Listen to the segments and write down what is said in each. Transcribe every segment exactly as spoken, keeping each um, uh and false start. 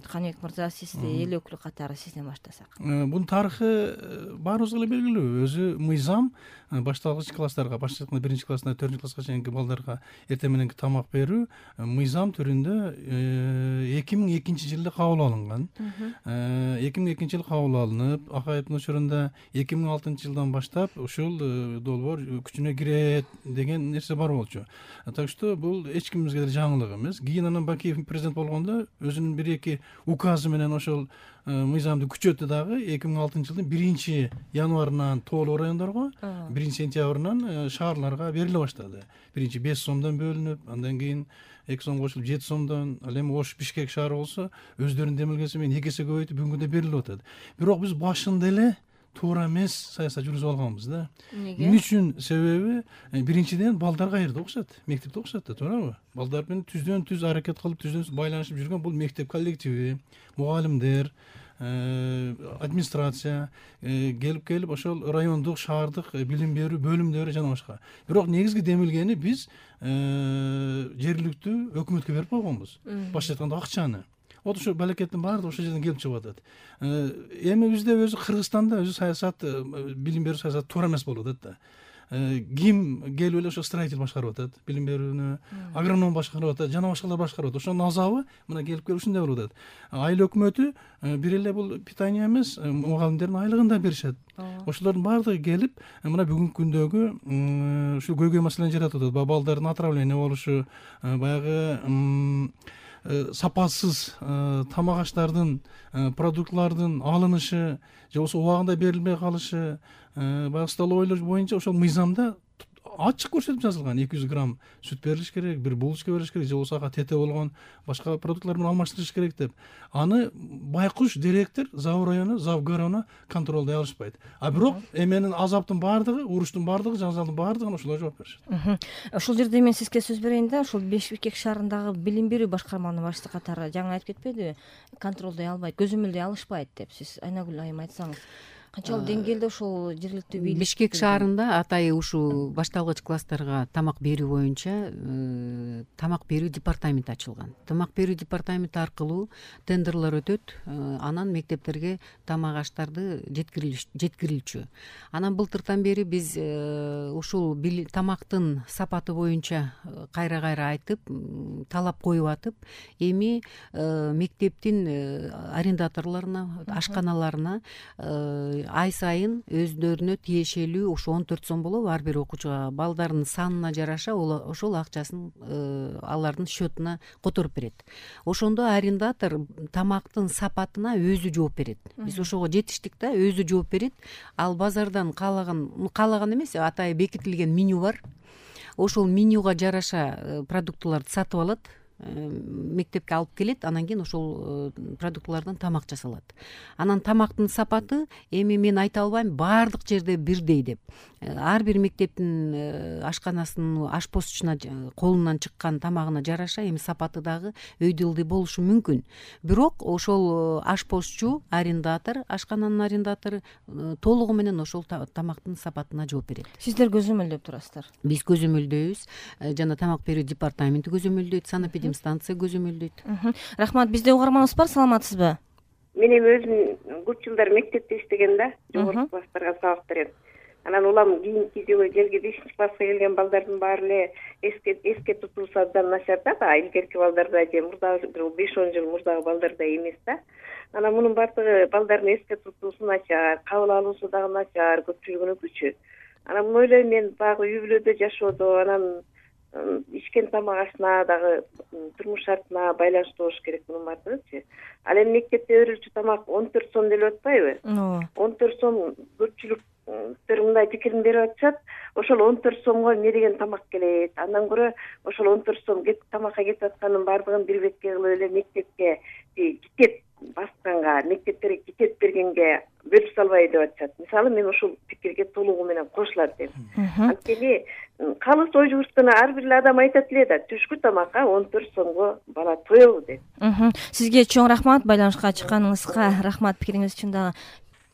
Каныбек мырза, сизди эл өкүлү катары сизден баштасак. Бунун тарыхы баарыбызга эле белгилүү. Өзү мыйзам башталгыч класстарга, башталгыч биринчи классынан төртүнчү класска чейинки балдарга эртең мененки тамак берүү мыйзам түрүндө эки миң экинчи жылда кабыл алынган. эки миң экинчи жылы кабыл алынып, Акаевдин учурунда эки миң алтынчы жылдан баштап ушул долбоор күчүнө кирет деген нерсе бар болчу. Так что бул эч кимибизге деле жаңылык эмес. Кийин анан Бакиев президент болгондо өзүнүн бир эки указы менен ошол мыйзамды күчөттү дагы. эки миң алтынчы жылдын биринчи январынан тоолуу райондорго, биринчи сентябрынан шаарларга бериле баштады. Биринчи беш сомдон бөлүнүп, андан кийин эки сом кошулуп жети сомдон, ал эми Ош Бишкек шаары болсо өздөрүнүн демилгеси менен эки эсе көбөйтүп бүгүнгү күндө берилип атат. Бирок биз башында эле туура эмес саясат жүргүзүп алганбыз да. Эмне үчүн? Себеби биринчиден балдар каерде окушат? Мектепте окушат да, туурабы? Балдар менен түздөн түз аракет кылып, түздөн түз байланышып жүргөн бул мектеп коллективи, мугалимдер, администрация келип келип ошол райондук, шаардык билим берүү бөлүмдөрү жана башка. Бирок негизги демилгени биз жергиликтүү өкмөткө берип койгонбуз. Башка айтканда акчаны. Вот ошо балекеттин баардыгы ошол жерден келип чыгып атат. Эми бизде өзү Кыргызстанда өзү саясат, билим берүү саясаты туура эмес болуп атат да. Ким келип эле ошо строитель башкарып атат, билим берүүнү, агроном башкарып атат, жана башкалар башкарып атат. Ошонун азабы мына келип келип ушундай болуп атат. Айыл өкмөтү бир эле бул питание эмес, мугалимдердин айлыгын да беришет. Ошолордун баардыгы келип, мына бүгүнкү күндөгү ушул көйгөй маселени жаратып атат. Балдардын отравление болушу, баягы сапасыз тамак аштардын, продуктлардын алынышы, же болбосо убагында берилбей калышы, баягы столовойлор боюнча ошол мыйзамда ачык көрсөтүп жазылган. эки жүз грамм сүт берилиш керек, бир булочка берилиш керек, же болбосо ага тете болгон башка продуктлар менен алмаштырыш керек деп. Аны байкуш директор Зав району, Зав гарона контролдой алышпайт. А бирок эменин азаптын баардыгы, уруштун баардыгы, жаңжалдын баардыгын ошолор жооп беришет. Ошол жерде мен сизге сөз берейин да, ошол Бишкек шаарындагы билим берүү башкарманын башчысы катары жаңы айтып кетпедиби? Контролдой албайт, көзөмөлдөй алышпайт деп. Сиз Айнагүл айым айтсаңыз. Канчалык деңгээлде ошол жергиликтүү бийлик Бишкек шаарында атайы ушул башталгыч класстарга тамак берүү боюнча тамак берүү департаменти ачылган. Тамак берүү департаменти аркылуу тендерлер өтөт, анан мектептерге тамак аштарды жеткирилчү. Анан былтыртан бери биз ушул тамактын сапаты боюнча кайра-кайра айтып, талап коюп атып, эми мектептин арендаторлоруна, ашканаларына ай сайын өздөрүнө тиешелүү ушу он төрт сом болобу ар бир окуучуга, балдардын санына жараша ошол акчасын алардын счетуна которуп берет. Ошондо арендатор тамактын сапатына өзү жооп берет. Биз ошого жетиштик да, өзү жооп берет. Ал базардан каалаган, каалаган эмес, атайы бекитилген меню бар. Ошол менюга жараша продуктыларды сатып алат, мектепке алып келет, анан кийин ошол продуктлардан тамак жасалат. Анан тамактын сапаты эми мен айта албайм баардык жерде бирдей деп. Ар бир мектептин ашканасынын ашпозчуна колунан чыккан тамагына жараша эми сапаты дагы өйдө ылдый болушу мүмкүн. Бирок ошол ашпозчу, арендатор, ашкананын арендатору толугу менен ошол тамактын сапатына жооп берет. Сиздер көзөмөлдөп турасыздар? Биз көзөмөлдөйбүз. Жана тамак берүү департаменти көзөмөлдөйт, санэпидем станция көзөмөлдөйт. Рахмат. Бизде угарманыбыз бар, саламатсызбы? Мен эми өзүм көп жылдар мектепте иштеген да, жогорку класстарга сабак берем. Анан улам кийинки жылы жерге бешинчи класска келген балдардын баары эле эске эске тутуусу абдан начар да, илгерки балдарда же мурдагы беш он жыл мурдагы балдардай эмес да. Анан мунун баардыгы балдардын эске тутуусу начар, кабыл алуусу дагы начар, көпчүлүгүнүн күчү. Анан муну ойлойм мен баягы үй бүлөдө жашоодо, анан ичкен тамак ашына дагы турмуш шартына байланыштуу болуш керек мунун баардыгычы. Ал эми мектепте берилчү тамак он төрт сом делип атпайбы? он төрт сом көпчүлүктөр мындай пикирин берип атышат. Ошол он төрт сомго эмне деген тамак келет? Андан көрө ошол он төрт сом тамакка кетип атканын баардыгын бир бетке кылып эле мектепке китеп басканга, мектептерге китеп бергенге бөлүп салбай деп атышат. Мисалы мен ошол пикирге толугу менен кошулат дейм. Анткени калыс ой жүгүрткөнө ар бир адам айтат эле да, түшкү тамакка он төрт сомго бала тоёбу деп. Сизге чоң рахмат байланышка чыкканыңызга. Рахмат, пикириңиз үчүн дагы.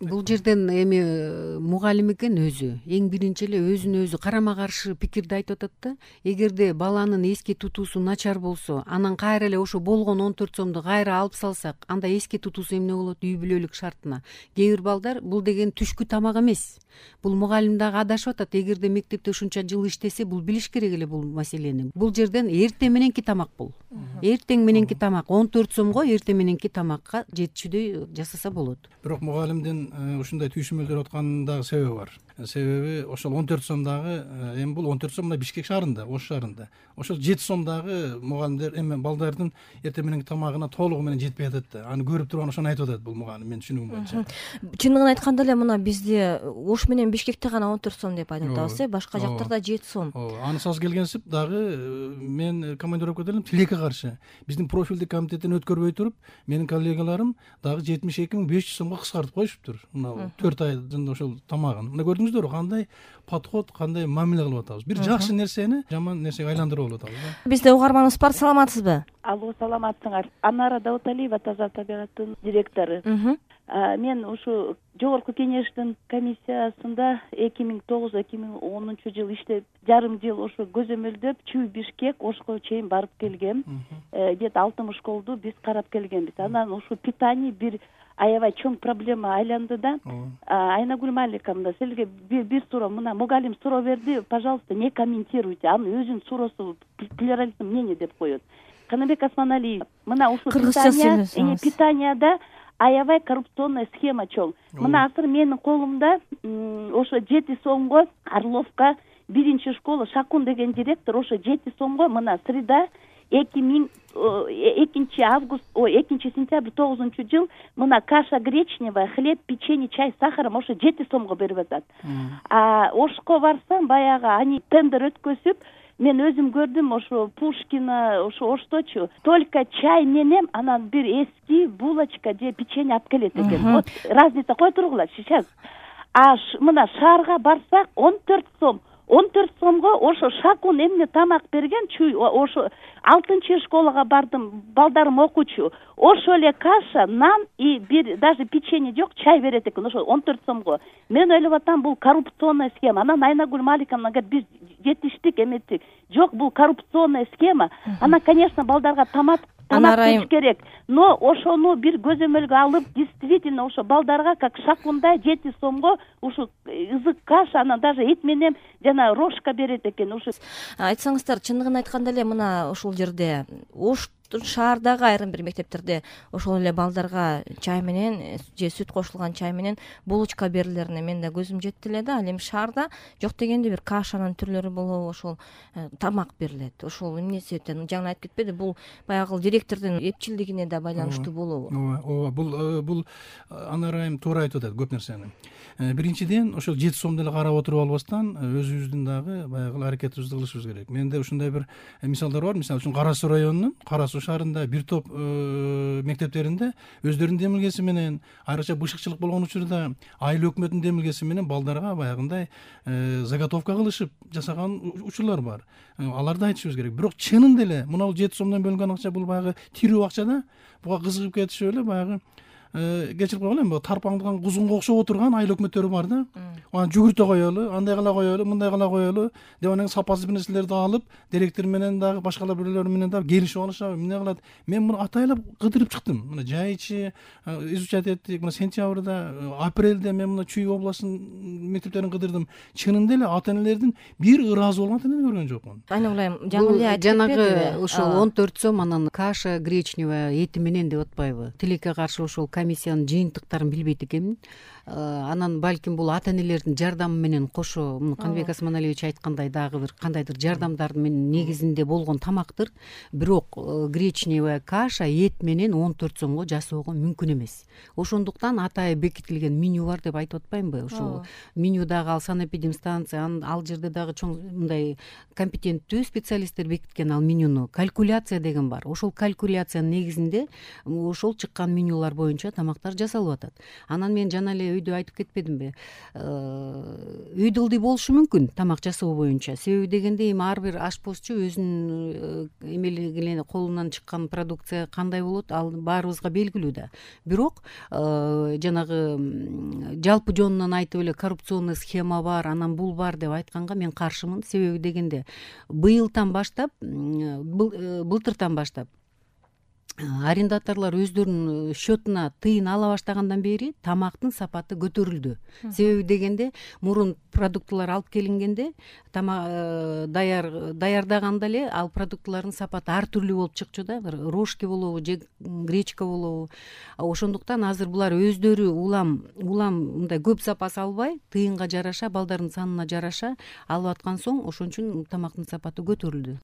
бул жерден эми мугалим экен өзү эң биринчи эле өзүнө өзү карама каршы пикирди айтып атат да. Эгерде баланын эске тутуусу начар болсо, анан кайра эле ошо болгон он төрт сомду кайра алып салсак, анда эске тутуусу эмне болот? Үй бүлөлүк шартына. Кээ бир балдар бул деген түшкү тамак эмес. Бул мугалим дагы адашып атат. Эгерде мектепте ушунча жыл иштесе, бул билиш керек эле бул маселени. Бул жерден эртең мененки тамак бул. Эртең мененки тамак он төрт сомго эртең мененки тамакка жетчүдөй жасаса болот. Бирок мугалимдин ушундай түйшүмөлдөр атканын дагы себеби бар. Себеби ошол он төрт сом дагы эми бул он төрт сом мына Бишкек шаарында, Ош шаарында. Ошол жети сом дагы мугалимдер эми балдардын эртең мененки тамагына толугу менен жетпей атат да. Аны көрүп туруп ошону айтып атат бул мугалим, менин түшүнүгүм боюнча. Чындыгын айтканда эле мына бизде Ош менен Бишкекте гана он төрт сом деп айтып атабыз, э, башка жактарда жети сом. Ооба, анысыз келгенсип дагы мен командировка делем тилекке каршы. Биздин профилдик комитеттен өткөрбөй туруп, менин коллегаларым дагы жетимиш эки миң беш жүз сомго кыскартып коюшуптур. Мына төрт айдын ошол тамагын. Мына көрдүңүздөрбү кандай подход, кандай мамиле кылып атабыз. Бир жакшы нерсени жаман нерсеге айландырып алып атабыз. Бизде угарманыбыз бар, саламатсызбы? Алло, саламатсыңар. Анара Дауталиева, таза табигаттын директору. Мен ушу жогорку кеңештин комиссиясында эки миң тогуз эки миң онунчу жыл иштеп, жарым жыл ошо көзөмөлдөп Чүй Бишкек Ошко чейин барып келгем. Где-то алтымыш школду биз карап келгенбиз. Анан ушу питание бир аябай чоң проблема айланды да. Айнагүл Маликовна, силерге бир суроо, мына мугалим суроо берди, пожалуйста, не комментируйте. Аны өзүнүн суроосу плюрализм мнение деп коет. Канабек Осмоналиев, мына ушу питание, питанияда аябай коррупционная схема чоң. Мына азыр менин колумда ошо жети сомго Орловка биринчи школа Шакун деген директор ошо жети сомго мына среда эки миң экинчи август, ой, экинчи сентябрь тогузунчу жыл мына каша гречневая, хлеб, печенье, чай с сахаром ошо жети сомго берип атат. А Ошко барсам баягы ани тендер өткөзүп, мен өзүм көрдүм ошо Пушкина, ошо Ошточу. Только чай менен анан бир эски булочка же печенье алып келет экен. Вот разница кой тургула сейчас. А мына шаарга барсак он төрт сом. он төрт сомго ошо Шакун эмне тамак берген, Чүй ошо алтынчы школага бардым, балдарым окуучу. Ошо эле каша, нан и бир даже печенье жок, чай берет экен, ошо он төрт сомго. Мен ойлоп атам, бул коррупционная схема. Анан Айнагүл Маликовна говорит, биз жетиштик эметтик. Жок, бул коррупционная схема. Анан, конечно, балдарга тамак тамак бериш керек. Но ошону бир көзөмөлгө алып, действительно ошо балдарга как Шакунда жети сомго ушу ызык каша, анан даже эт менен жана рожка берет экен. Ушу айтсаңыздар, чындыгын айтканда эле мына ушул жерде Ош шаардагы айрым бир мектептерде ошол эле балдарга чай менен же сүт кошулган чай менен булочка берилерине мен да көзүм жетти эле да. Ал эми шаарда жок дегенде бир кашанын түрлөрү болобу, ошол тамак берилет. Ошол эмнеси өтөн жаңы айтып кетпеди, бул баягы директордун эпчилдигине да байланыштуу болобу? Ооба, ооба, бул бул Анар айым туура айтып атат көп нерсени. Биринчиден ошол жети сомду эле карап отуруп албастан өзүбүздүн дагы баягы аракетибизди кылышыбыз керек. Менде ушундай бир мисалдар бар. Мисалы үчүн Кара Суу районунун Кара Суу шаарында бир топ мектептеринде өздөрүнүн демилгеси менен, айрыкча бышыкчылык болгон учурда айыл өкмөтүнүн демилгеси менен балдарга баягындай заготовка кылышып жасаган учурлар бар. Аларды айтышыбыз керек. Бирок чынында эле мына бул жети сомдон бөлүнгөн акча бул баягы тирүү акча да. Буга кызыгып кетишип эле баягы кечирип койгула, эми тарпаңдаган кузунга окшоп отурган айыл өкмөттөрү бар да. Аны жүгүртө коелу, андай кыла коелу, мындай кыла коелу деп анан сапасыз бир нерселерди алып, директор менен дагы башкалар бирлер менен дагы келишип алышабы, эмне кылат. Мен муну атайлап кыдырып чыктым. Мына жай ичи изучать эттик. Мына сентябрда, апрелде мен мына Чүй областынын мектептерин кыдырдым. Чынында эле ата энелердин бир ыраазы болгон ата энени көргөн жокмун. Айнагүл, жаңы эле айтып жанагы ошол он төрт сом анан каша гречневая эти менен деп атпайбы? Тилекке каршы ошол комиссиянын жыйынтыктарын билбейт экенмин. Анан балким бул ата энелердин жардамы менен кошо, Канабек Осмоналиевич айткандай дагы бир кандайдыр жардамдардын менен негизинде болгон тамактыр. Бирок гречневая каша эт менен он төрт сомго жасоого мүмкүн эмес. Ошондуктан атайы бекитилген меню бар деп айтып атпаймынбы? Ошол менюдагы ал санэпидемстанция, ал жерде дагы чоң мындай компетенттүү специалисттер бекиткен ал менюну. Калькуляция деген бар. Ошол калькуляциянын негизинде ошол чыккан менюлар боюнча тамактар жасалып атат. Анан мен жана эле өйдө айтып кетпедимби, үйдү ылдый болушу мүмкүн тамак жасоо боюнча. Себеби дегенде эми ар бир ашпозчу өзүнүн эмелигине колунан чыккан продукция кандай болот, ал баарыбызга белгилүү да. Бирок жанагы жалпы жонунан айтып эле коррупционный схема бар, анан бул бар деп айтканга мен каршымын. Себеби дегенде быйылдан баштап, былтыртан баштап арендаторлор өздөрүнүн счетуна тыйын ала баштагандан бери тамактын сапаты көтөрүлдү. Себеби дегенде мурун продуктылар алып келингенде даяр даярдаганда эле ал продуктылардын сапаты ар түрлүү болуп чыкчу да, рожки болобу же гречка болобу. Ошондуктан азыр булар өздөрү улам улам мындай көп запас албай, тыйынга жараша, балдардын санына жараша алып аткан соң ошон үчүн тамактын сапаты көтөрүлдү.